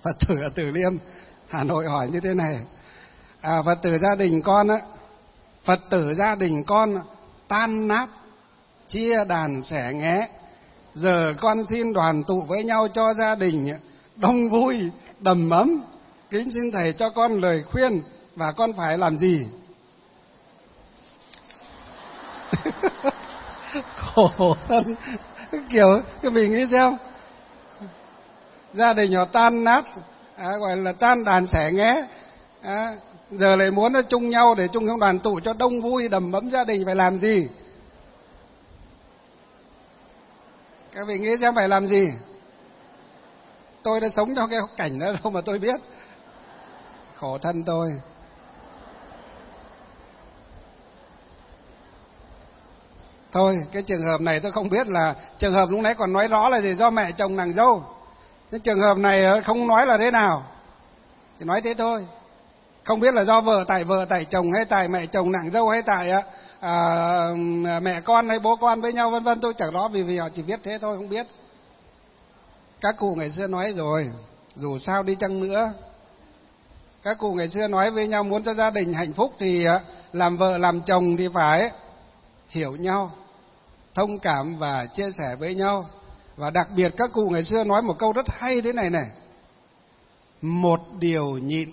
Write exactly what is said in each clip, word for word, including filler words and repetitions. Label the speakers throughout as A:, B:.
A: Phật tử ở Từ Liêm, Hà Nội hỏi như thế này: à, Phật tử gia đình con á, Phật tử gia đình con tan nát, chia đàn xẻ nghé. Giờ con xin đoàn tụ với nhau cho gia đình đông vui, đầm ấm. Kính xin thầy cho con lời khuyên và con phải làm gì? Khổ thân, kiểu cái mình nghĩ xem, gia đình họ tan nát, à, gọi là tan đàn xẻ nghé, à, giờ lại muốn nó chung nhau để chung trong đoàn tụ cho đông vui đầm ấm gia đình, phải làm gì? Các vị nghĩ xem phải làm gì? Tôi đã sống trong cái cảnh đó đâu mà tôi biết. Khổ thân tôi. Thôi, cái trường hợp này tôi không biết là trường hợp lúc nãy còn nói rõ là gì, do mẹ chồng nàng dâu. Nhưng trường hợp này không nói là thế nào, thì nói thế thôi. Không biết là do vợ tại vợ tại chồng, hay tại mẹ chồng nàng dâu, hay tại à, mẹ con hay bố con với nhau vân vân, tôi chẳng rõ, vì vì họ chỉ viết thế thôi, không biết. Các cụ ngày xưa nói rồi, dù sao đi chăng nữa, các cụ ngày xưa nói với nhau muốn cho gia đình hạnh phúc thì làm vợ làm chồng thì phải hiểu nhau, thông cảm và chia sẻ với nhau. Và đặc biệt các cụ ngày xưa nói một câu rất hay thế này này: một điều nhịn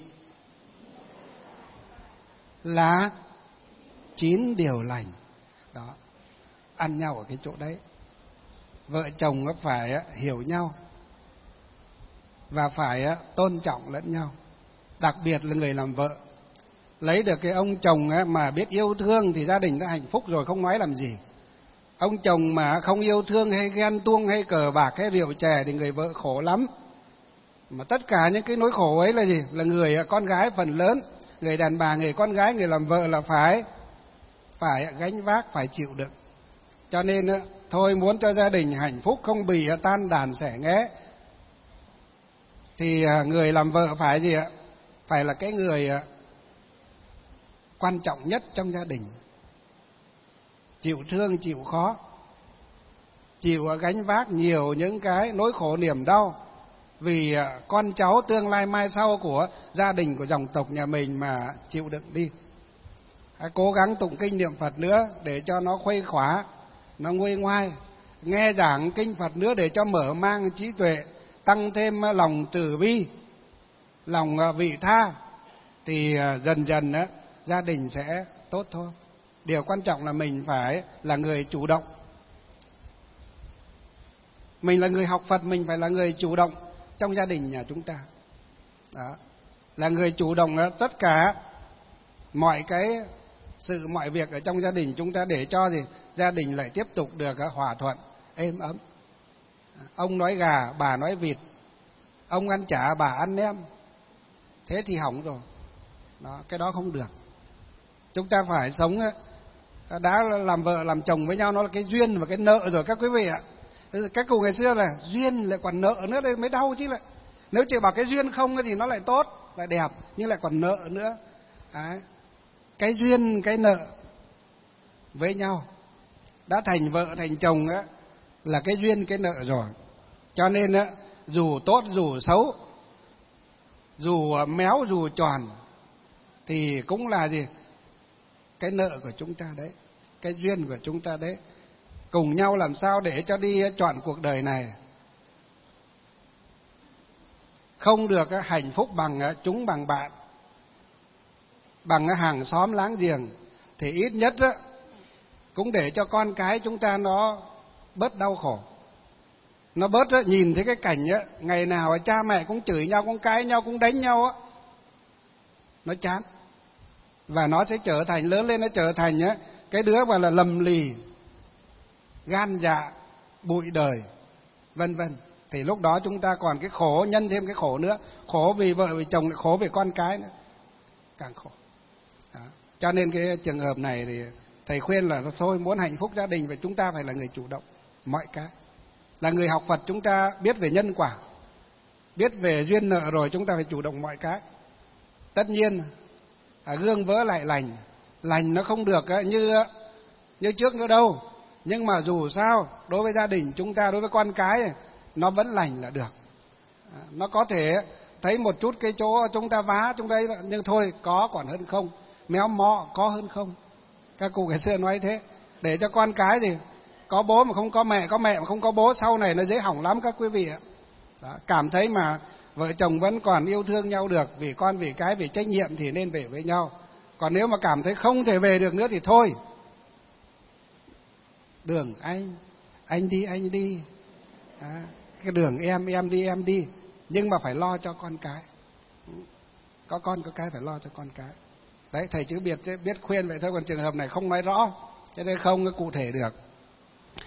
A: là chín điều lành. Đó, ăn nhau ở cái chỗ đấy. Vợ chồng nó phải hiểu nhau và phải tôn trọng lẫn nhau. Đặc biệt là người làm vợ, lấy được cái ông chồng mà biết yêu thương thì gia đình đã hạnh phúc rồi, không nói làm gì. Ông chồng mà không yêu thương hay ghen tuông hay cờ bạc hay rượu chè thì người vợ khổ lắm. Mà tất cả những cái nỗi khổ ấy là gì? Là người con gái phần lớn, người đàn bà, người con gái, người làm vợ là phải phải gánh vác, phải chịu đựng. Cho nên thôi, muốn cho gia đình hạnh phúc, không bị tan đàn xẻ nghé, thì người làm vợ phải gì ạ? Phải là cái người quan trọng nhất trong gia đình, chịu thương chịu khó, chịu gánh vác nhiều những cái nỗi khổ niềm đau vì con cháu tương lai mai sau của gia đình, của dòng tộc nhà mình mà chịu đựng đi. Hãy cố gắng tụng kinh niệm Phật nữa để cho nó khuây khỏa, nó nguôi ngoai. Nghe giảng kinh Phật nữa để cho mở mang trí tuệ, tăng thêm lòng từ bi, lòng vị tha, thì dần dần á, gia đình sẽ tốt thôi. Điều quan trọng là mình phải là người chủ động. Mình là người học Phật, mình phải là người chủ động trong gia đình nhà chúng ta. Đó, là người chủ động tất cả mọi cái sự, mọi việc ở trong gia đình chúng ta, để cho gì gia đình lại tiếp tục được hòa thuận, êm ấm. Ông nói gà, bà nói vịt, ông ăn chả, bà ăn nem, thế thì hỏng rồi. Đó, cái đó không được. Chúng ta phải sống, đã làm vợ làm chồng với nhau, nó là cái duyên và cái nợ rồi các quý vị ạ. Các cụ ngày xưa là duyên lại còn nợ nữa đây mới đau chứ. Lại nếu chỉ bảo cái duyên không thì nó lại tốt, lại đẹp, nhưng lại còn nợ nữa. Đấy, cái duyên cái nợ với nhau, đã thành vợ thành chồng á, là cái duyên cái nợ rồi. Cho nên á, dù tốt dù xấu, dù méo dù tròn, thì cũng là gì? Cái nợ của chúng ta đấy, cái duyên của chúng ta đấy. Cùng nhau làm sao để cho đi chọn cuộc đời này không được hạnh phúc bằng chúng, bằng bạn, bằng hàng xóm láng giềng, thì ít nhất á, cũng để cho con cái chúng ta nó bớt đau khổ. Nó bớt á, nhìn thấy cái cảnh á, ngày nào cha mẹ cũng chửi nhau, cũng cãi nhau, cũng đánh nhau á, nó chán. Và nó sẽ trở thành, lớn lên nó trở thành á, cái đứa mà là lầm lì, gan dạ, bụi đời, vân vân. Thì lúc đó chúng ta còn cái khổ, nhân thêm cái khổ nữa, khổ vì vợ vì chồng, khổ vì con cái nữa, càng khổ. Đó. Cho nên cái trường hợp này thì thầy khuyên là thôi, muốn hạnh phúc gia đình thì chúng ta phải là người chủ động mọi cái. Là người học Phật, chúng ta biết về nhân quả, biết về duyên nợ rồi, chúng ta phải chủ động mọi cái. Tất nhiên à, gương vỡ lại lành, lành nó không được như như trước nữa đâu, nhưng mà dù sao đối với gia đình chúng ta, đối với con cái, nó vẫn lành là được. Nó có thể thấy một chút cái chỗ chúng ta vá chúng đây, nhưng thôi có còn hơn không, méo mó có hơn không. Các cụ ngày xưa nói thế, để cho con cái gì có bố mà không có mẹ, có mẹ mà không có bố, sau này nó dễ hỏng lắm các quý vị ạ. Đó, cảm thấy mà vợ chồng vẫn còn yêu thương nhau được, vì con vì cái vì trách nhiệm thì nên về với nhau. Còn nếu mà cảm thấy không thể về được nữa thì thôi, đường anh anh đi anh đi, à, cái đường em em đi em đi, nhưng mà phải lo cho con cái. Có con có cái phải lo cho con cái. Đấy, thầy chứ biết biết khuyên vậy thôi, còn trường hợp này không nói rõ cho nên không có cụ thể được.